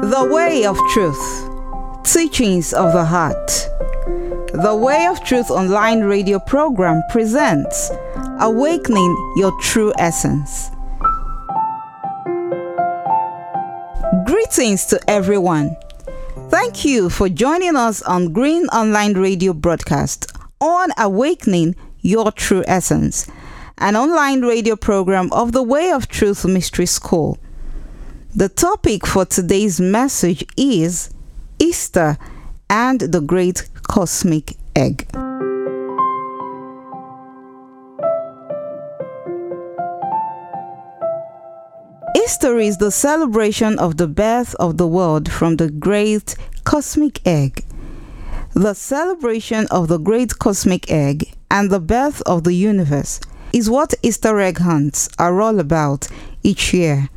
The Way of Truth. Teachings of the Heart. The Way of Truth online radio program presents Awakening Your True Essence. Greetings to everyone. Thank you for joining us on Green Online Radio broadcast on Awakening Your True Essence, an online radio program of the Way of Truth Mystery School. The topic for today's message is Easter and the Great Cosmic Egg. Easter is the celebration of the birth of the world from the Great Cosmic Egg. The celebration of the Great Cosmic Egg and the birth of the universe is what Easter egg hunts are all about each year.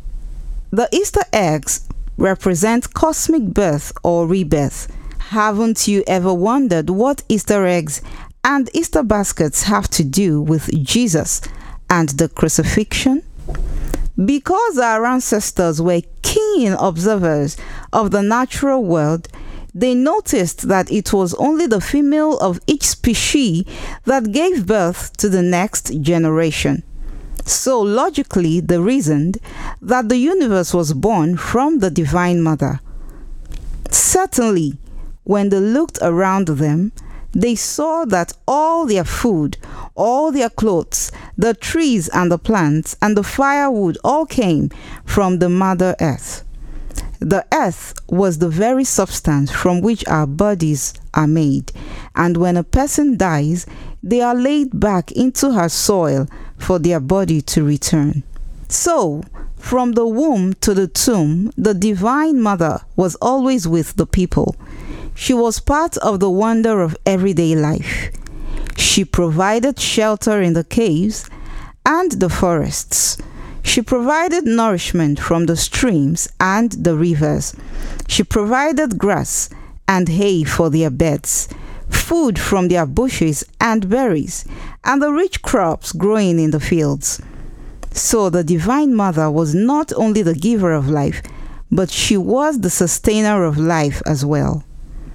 The Easter eggs represent cosmic birth or rebirth. Haven't you ever wondered what Easter eggs and Easter baskets have to do with Jesus and the crucifixion? Because our ancestors were keen observers of the natural world, they noticed that it was only the female of each species that gave birth to the next generation. So logically, they reasoned that the universe was born from the Divine Mother. Certainly, when they looked around them, they saw that all their food, all their clothes, the trees and the plants and the firewood all came from the Mother Earth. The earth was the very substance from which our bodies are made, and when a person dies, they are laid back into her soil for their body to return. So, from the womb to the tomb, the Divine Mother was always with the people. She was part of the wonder of everyday life. She provided shelter in the caves and the forests. She provided nourishment from the streams and the rivers. She provided grass and hay for their beds, food from their bushes and berries, and the rich crops growing in the fields. So the Divine Mother was not only the giver of life, but she was the sustainer of life as well.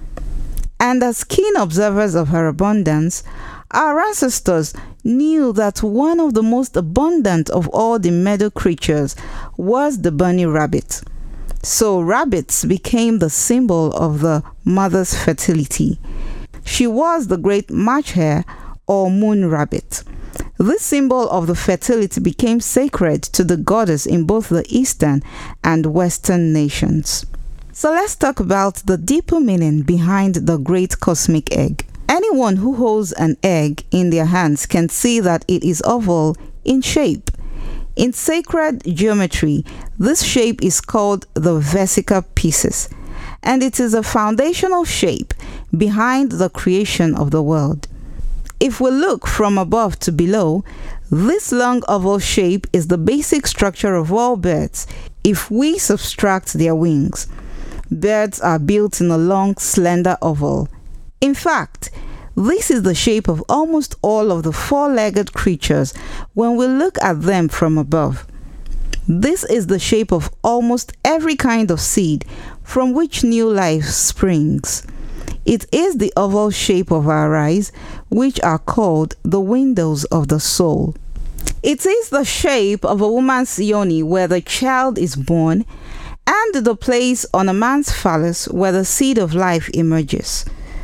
And as keen observers of her abundance, our ancestors knew that one of the most abundant of all the meadow creatures was the bunny rabbit. So rabbits became the symbol of the mother's fertility. She was the great March hare or moon rabbit. This symbol of the fertility became sacred to the goddess in both the Eastern and Western nations. So let's talk about the deeper meaning behind the Great Cosmic Egg. Anyone who holds an egg in their hands can see that it is oval in shape. In sacred geometry, this shape is called the vesica Piscis, and it is a foundational shape behind the creation of the world. If we look from above to below, this long oval shape is the basic structure of all birds if we subtract their wings. Birds are built in a long, slender oval. In fact, this is the shape of almost all of the four-legged creatures when we look at them from above. This is the shape of almost every kind of seed from which new life springs. It is the oval shape of our eyes, which are called the windows of the soul. It is the shape of a woman's yoni where the child is born, and the place on a man's phallus where the seed of life emerges.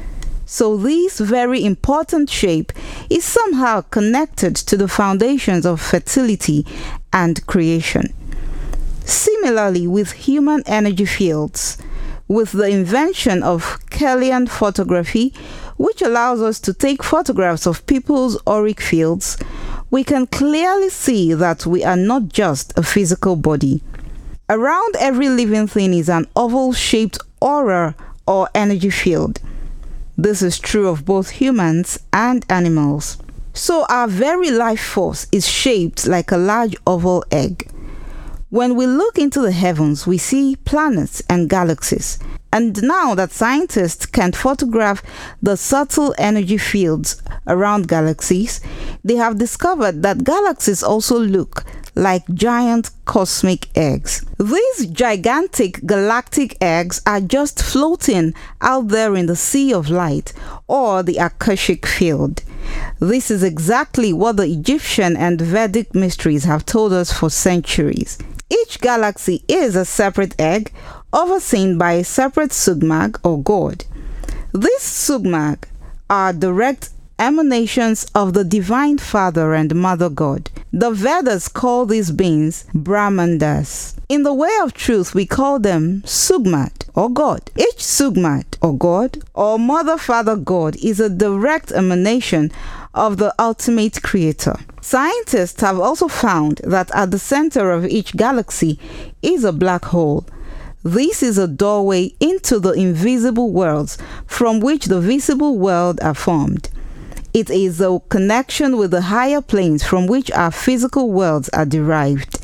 So this very important shape is somehow connected to the foundations of fertility and creation. Similarly with human energy fields, with the invention of Kellyan photography, which allows us to take photographs of people's auric fields, we can clearly see that we are not just a physical body. Around every living thing is an oval-shaped aura or energy field. This is true of both humans and animals. So our very life force is shaped like a large oval egg. When we look into the heavens, we see planets and galaxies. And now that scientists can photograph the subtle energy fields around galaxies, they have discovered that galaxies also look like giant cosmic eggs. These gigantic galactic eggs are just floating out there in the sea of light, or the Akashic field. This is exactly what the Egyptian and Vedic mysteries have told us for centuries. Each galaxy is a separate egg, overseen by a separate Sugmag or god. These Sugmag are direct emanations of the Divine Father and Mother God. The Vedas call these beings Brahmandas. In the way of truth, we call them Sugmat or God. Each Sugmat or God or Mother Father God is a direct emanation of the ultimate creator. Scientists have also found that at the center of each galaxy is a black hole. This is a doorway into the invisible worlds from which the visible world are formed. It is a connection with the higher planes from which our physical worlds are derived.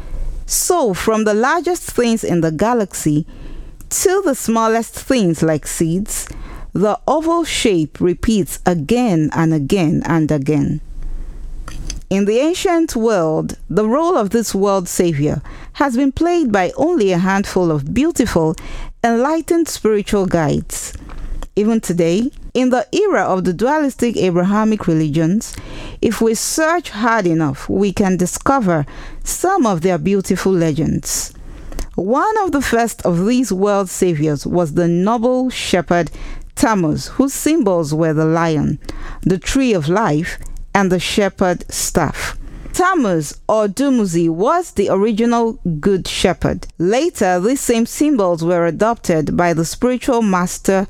So, from the largest things in the galaxy to the smallest things like seeds, the oval shape repeats again and again and again. In the ancient world, the role of this world savior has been played by only a handful of beautiful, enlightened spiritual guides. Even today, in the era of the dualistic Abrahamic religions, if we search hard enough, we can discover some of their beautiful legends. One of the first of these world saviors was the noble shepherd Tammuz, whose symbols were the lion, the tree of life, and the shepherd staff. Tammuz or Dumuzi was the original good shepherd. Later, these same symbols were adopted by the spiritual master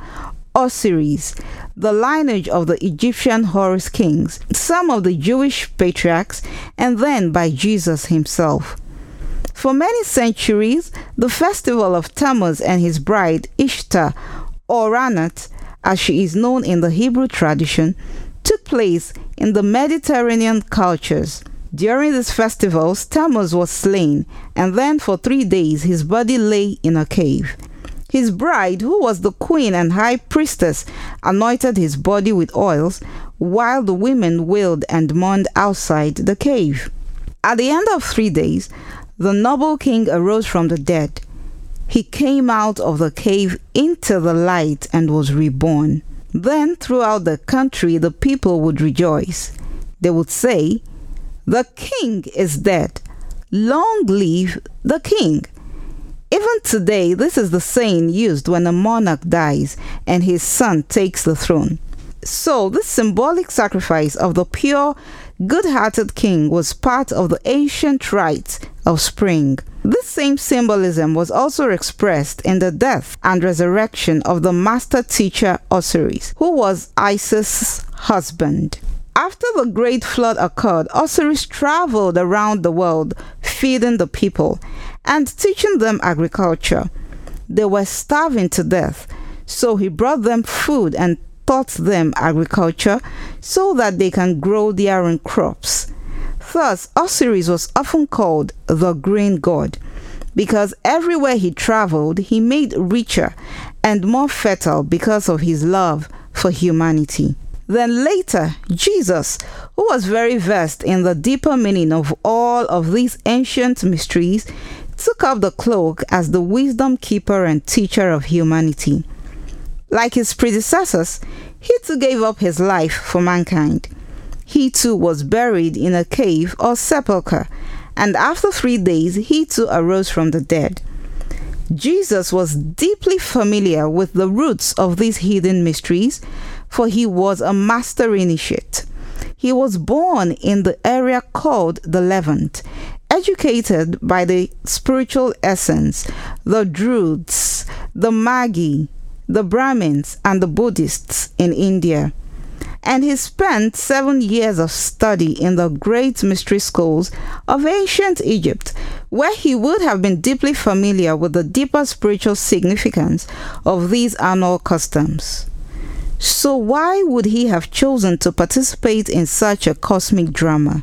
Osiris, the lineage of the Egyptian Horus kings, some of the Jewish patriarchs, and then by Jesus himself. For many centuries, the festival of Tammuz and his bride Ishtar, or Anat, as she is known in the Hebrew tradition, took place in the Mediterranean cultures. During these festivals, Tammuz was slain, and then for 3 days his body lay in a cave. His bride, who was the queen and high priestess, anointed his body with oils, while the women wailed and mourned outside the cave. At the end of 3 days, the noble king arose from the dead. He came out of the cave into the light and was reborn. Then throughout the country the people would rejoice. They would say, "The king is dead. Long live the king." Even today, this is the saying used when a monarch dies and his son takes the throne. So, this symbolic sacrifice of the pure, good-hearted king was part of the ancient rites of spring. This same symbolism was also expressed in the death and resurrection of the master teacher Osiris, who was Isis' husband. After the great flood occurred, Osiris traveled around the world, feeding the people and teaching them agriculture. They were starving to death, so he brought them food and taught them agriculture so that they can grow their own crops. Thus, Osiris was often called the Green God, because everywhere he traveled, he made richer and more fertile because of his love for humanity. Then later, Jesus, who was very versed in the deeper meaning of all of these ancient mysteries, took up the cloak as the wisdom keeper and teacher of humanity. Like his predecessors, he too gave up his life for mankind. He too was buried in a cave or sepulchre, and after 3 days he too arose from the dead. Jesus was deeply familiar with the roots of these hidden mysteries, for he was a master initiate. He was born in the area called the Levant, educated by the spiritual essence, the Druids, the Magi, the Brahmins, and the Buddhists in India. And he spent 7 years of study in the great mystery schools of ancient Egypt, where he would have been deeply familiar with the deeper spiritual significance of these annual customs. So why would he have chosen to participate in such a cosmic drama?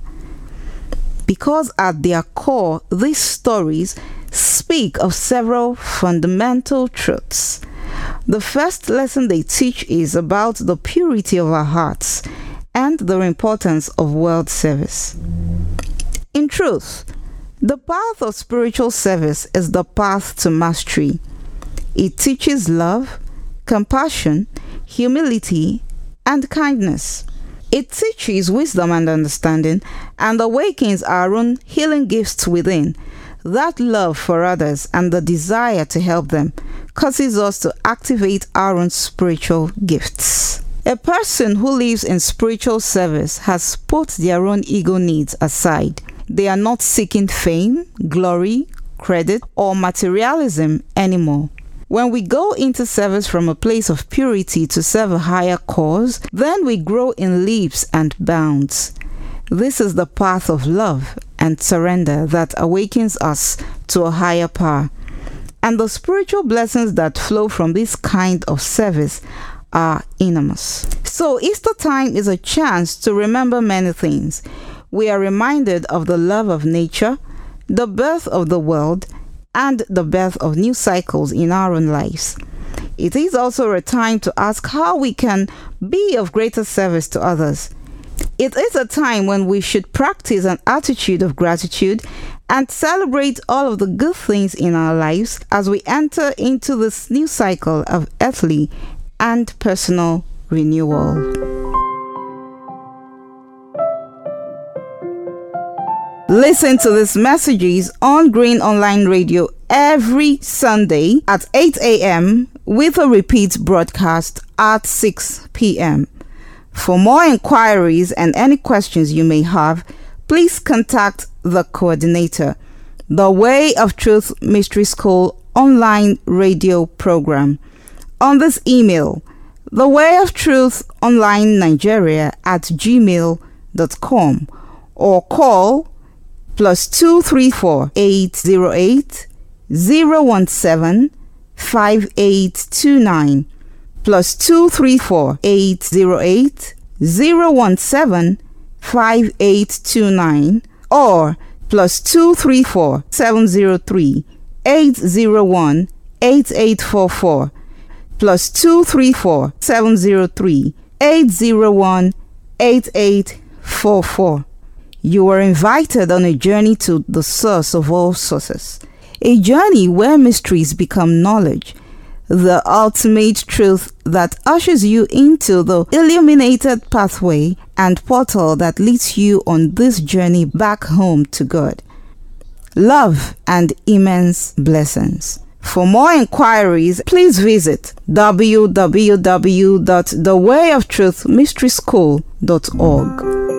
Because at their core, these stories speak of several fundamental truths. The first lesson they teach is about the purity of our hearts and the importance of world service. In truth, The path of spiritual service is the path to mastery. It teaches love, compassion, humility, and kindness. It teaches wisdom and understanding and awakens our own healing gifts within. That love for others and the desire to help them causes us to activate our own spiritual gifts. A person who lives in spiritual service has put their own ego needs aside. They are not seeking fame, glory, credit, or materialism anymore. When we go into service from a place of purity to serve a higher cause, then we grow in leaps and bounds. This is the path of love and surrender that awakens us to a higher power. And the spiritual blessings that flow from this kind of service are enormous. So Easter time is a chance to remember many things. We are reminded of the love of nature, the birth of the world, and the birth of new cycles in our own lives. It is also a time to ask how we can be of greater service to others. It is a time when we should practice an attitude of gratitude and celebrate all of the good things in our lives as we enter into this new cycle of earthly and personal renewal. Listen to these messages on Green Online Radio every Sunday at 8 a.m. with a repeat broadcast at 6 p.m. For more inquiries and any questions you may have, please contact the coordinator, The Way of Truth Mystery School online radio program, on this email, thewayoftruthoNlineNigeria@gmail.com, or call +234 808 017 5829 +234 808 017 5829 or +234 703 801 8844 +234 703 801 8844. You are invited on a journey to the source of all sources, a journey where mysteries become knowledge, the ultimate truth that ushers you into the illuminated pathway and portal that leads you on this journey back home to God. Love and immense blessings. For more inquiries, please visit www.thewayoftruthmysteryschool.org.